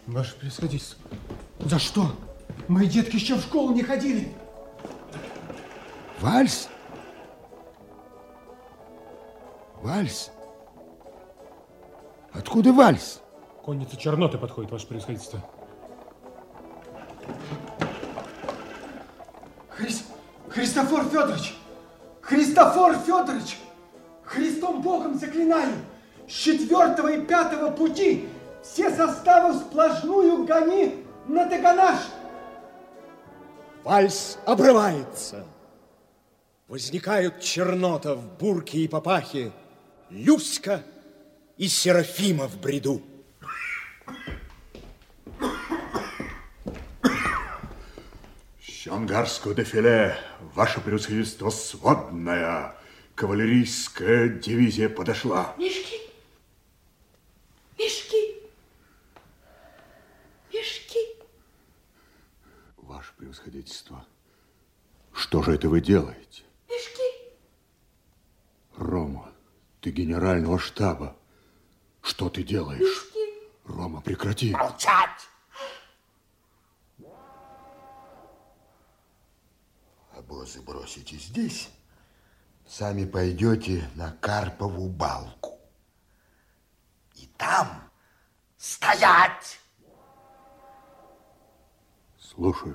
Ваше превосходительство, за что? Мои детки еще в школу не ходили. Вальс? Вальс? Откуда вальс? Конница Черноты подходит, ваше превосходительство. Христофор Федорович! Христофор Федорович! Христом Богом заклинаю! С 4 и 5 пути все составы сплошную гони на Таганаш! Вальс обрывается. Возникают Чернотов, Бурки и Папахи, Люська и Серафима в бреду. Ангарское дефиле, ваше превосходительство, сводная кавалерийская дивизия подошла. Мешки! Мешки! Мешки! Ваше превосходительство, что же это вы делаете? Мешки! Рома, ты генерального штаба. Что ты делаешь? Мешки! Рома, прекрати. Молчать! Обозы бросите здесь, сами пойдете на Карпову балку. И там стоять! Слушаю.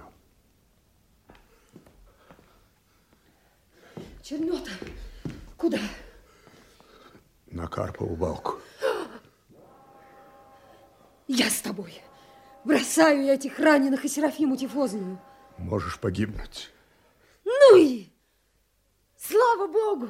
Чернота, куда? На Карпову балку. Я с тобой. Бросаю я этих раненых и Серафиму Тифозную. Можешь погибнуть. Ну и слава Богу!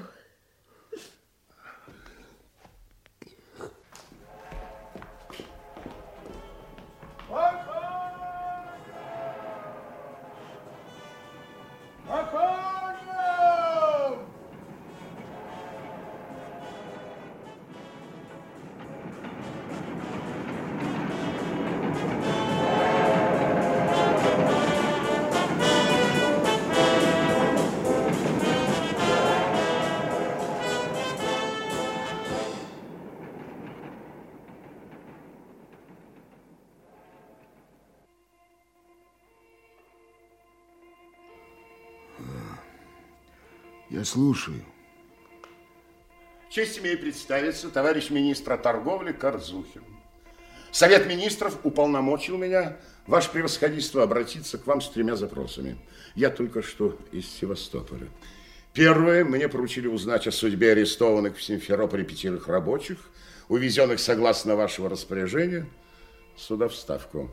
Я слушаю. Честь имею представиться, товарищ министра торговли Корзухин. Совет министров уполномочил меня, ваше превосходительство, обратиться к вам с 3 запросами. Я только что из Севастополя. Первое, мне поручили узнать о судьбе арестованных в Симферополе 5 рабочих, увезенных согласно вашего распоряжения сюда в Ставку.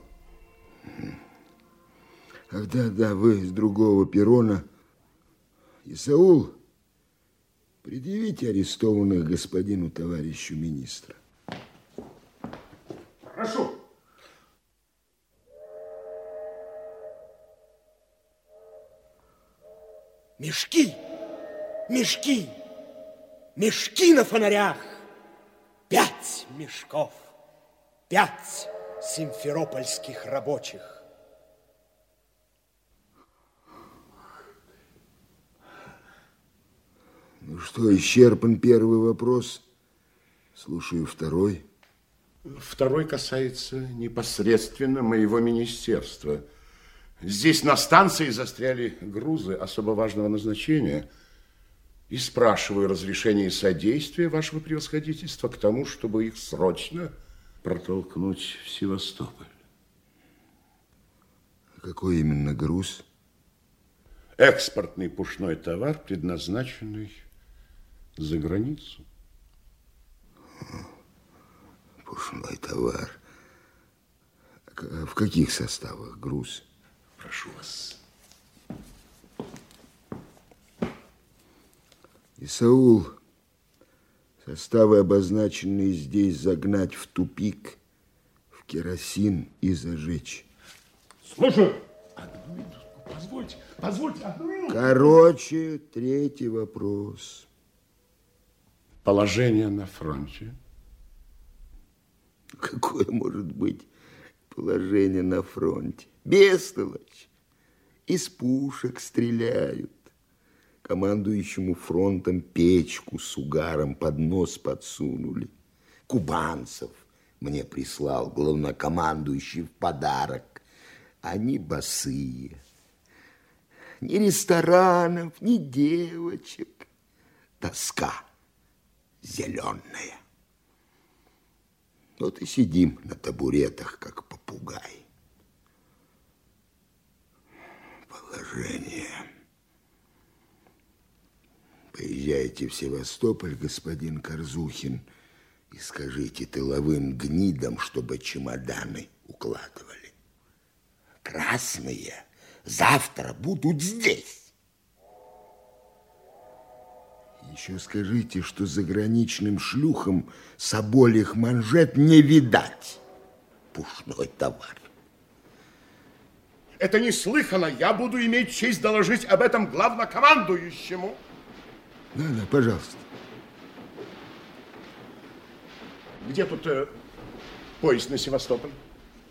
Ах, да, вы с другого перрона. Исаул, предъявите арестованных господину товарищу министра. Прошу. Мешки, мешки, мешки на фонарях. 5 мешков, 5 симферопольских рабочих. Ну что, исчерпан первый вопрос. Слушаю второй. Второй касается непосредственно моего министерства. Здесь на станции застряли грузы особо важного назначения. И спрашиваю разрешения и содействия вашего превосходительства к тому, чтобы их срочно протолкнуть в Севастополь. А какой именно груз? Экспортный пушной товар, предназначенный за границу. Пушной товар. А в каких составах груз? Прошу вас. Исаул, составы, обозначенные здесь, загнать в тупик, в керосин и зажечь. Слушаю. Одну минутку, позвольте, одну минуту. Короче, третий вопрос. Положение на фронте. Какое может быть положение на фронте? Бестолочь. Из пушек стреляют. Командующему фронтом печку с угаром под нос подсунули. Кубанцев мне прислал главнокомандующий в подарок. Они босые. Ни ресторанов, ни девочек. Тоска зеленая. Вот и сидим на табуретах, как попугаи. Положение. Поезжайте в Севастополь, господин Корзухин, и скажите тыловым гнидам, чтобы чемоданы укладывали. Красные завтра будут здесь. Еще скажите, что заграничным шлюхам собольих манжет не видать. Пушной товар. Это неслыханно. Я буду иметь честь доложить об этом главнокомандующему. Да, пожалуйста. Где тут поезд на Севастополь?